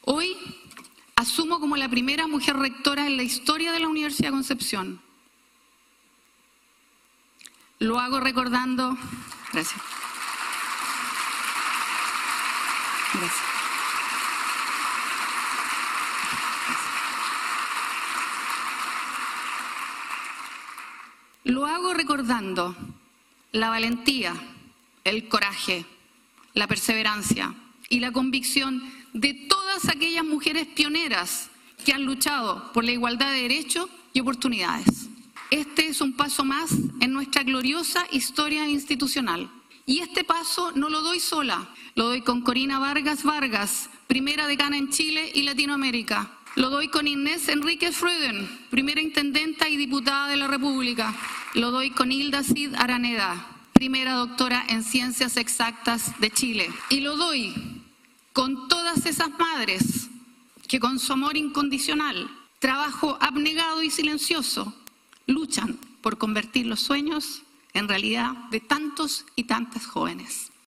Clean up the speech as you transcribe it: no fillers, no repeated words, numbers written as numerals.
Hoy asumo como la primera mujer rectora en la historia de la Universidad de Concepción. Lo hago recordando... Gracias. Gracias. Lo hago recordando la valentía, el coraje, la perseverancia y la convicción de todas aquellas mujeres pioneras que han luchado por la igualdad de derechos y oportunidades. Este es un paso más en nuestra gloriosa historia institucional. Y este paso no lo doy sola, lo doy con Corina Vargas Vargas, primera decana en Chile y Latinoamérica. Lo doy con Inés Enríquez Freuden, primera intendenta y diputada de la República. Lo doy con Hilda Cid Araneda, primera doctora en Ciencias Exactas de Chile. Y lo doy con todas esas madres que con su amor incondicional, trabajo abnegado y silencioso, luchan por convertir los sueños en realidad de tantos y tantas jóvenes.